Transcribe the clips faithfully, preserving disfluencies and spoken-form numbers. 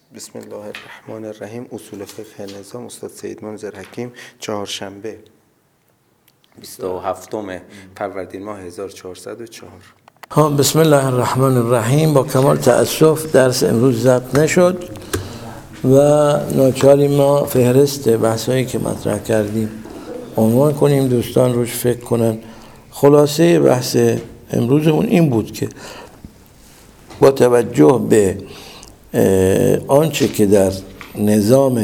بسم الله الرحمن الرحیم. اصول فقه نظام استاد سید منذر حکیم، چهارشنبه بیست و هفتم فروردین ماه هزار و چهارصد و چهار. ها بسم الله الرحمن الرحیم. با کمال تأسف درس امروز ضبط نشد و ناچاریم ما فهرست بحثایی که مطرح کردیم عنوان کنیم، دوستان روش فکر کنن. خلاصه بحث امروزمون این بود که با توجه به آنچه که در نظام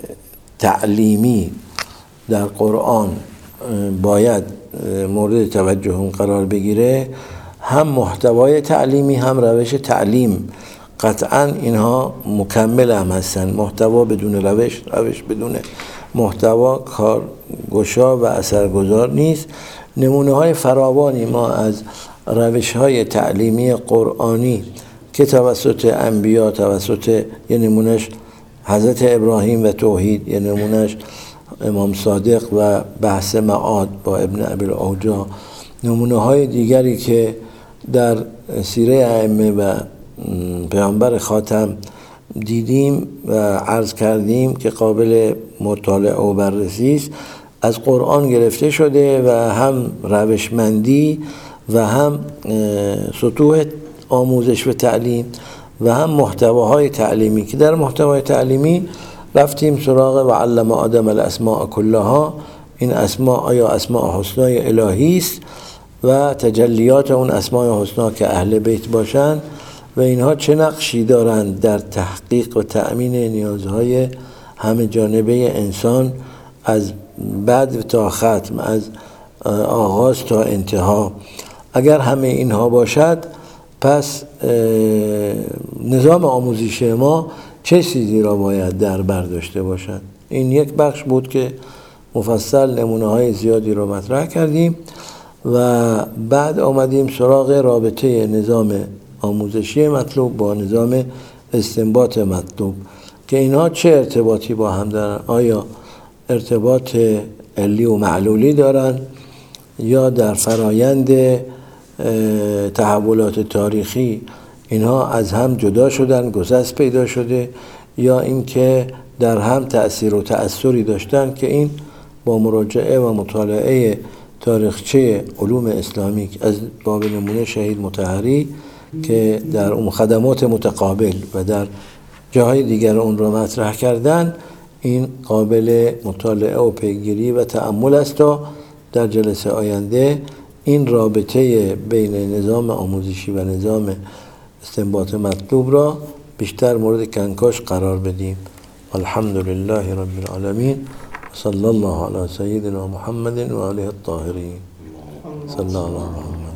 تعلیمی در قرآن باید مورد توجه هم قرار بگیره، هم محتوای تعلیمی هم روش تعلیم، قطعا اینها مکمل هم هستن. محتوا بدون روش، روش بدون محتوا کارگشا و اثرگذار نیست. نمونه های فراوانی ما از روش های تعلیمی قرآنی که توسط انبیا، توسط یه نمونش حضرت ابراهیم و توحید، یه نمونش امام صادق و بحث معاد با ابن ابی الاوجاع، نمونه های دیگری که در سیره ائمه و پیامبر خاتم دیدیم و عرض کردیم که قابل مطالعه و بررسی است، از قرآن گرفته شده و هم روشمندی و هم سطوح آموزش و تعلیم و هم محتواهای تعلیمی، که در محتوای تعلیمی رفتیم سراغ و علم آدم الاسماء کلها. این اسماء آیا اسماء حسنای الهی است و تجلیات اون اسماء حسنا که اهل بیت باشند و اینها چه نقشی دارند در تحقیق و تأمین نیازهای همه جانبه انسان از بعد تا ختم، از آغاز تا انتها. اگر همه اینها باشد، پس نظام آموزشی ما چه چیزی را باید در بر داشته باشد؟ این یک بخش بود که مفصل نمونه های زیادی را مطرح کردیم و بعد آمدیم سراغ رابطه نظام آموزشی مطلوب با نظام استنباط مطلوب که اینها چه ارتباطی با هم دارن. آیا ارتباط علی و معلولی دارن یا در فرایند تحولات تاریخی اینها از هم جدا شدن، گسست پیدا شده، یا اینکه در هم تأثیر و تأثری داشتن که این با مراجعه و مطالعه تاریخچه علوم اسلامی از باب نمونه شهید مطهری که در اون خدمات متقابل و در جاهای دیگر اون را مطرح کردن، این قابل مطالعه و پیگیری و تأمل است تا در جلسه آینده این رابطه بین نظام آموزشی و نظام استنباط مطلوب را بیشتر مورد کنکاش قرار بدیم. الحمدلله رب العالمین، صلی الله علی سیدنا محمد و آله الطاهرین. صلی الله علیه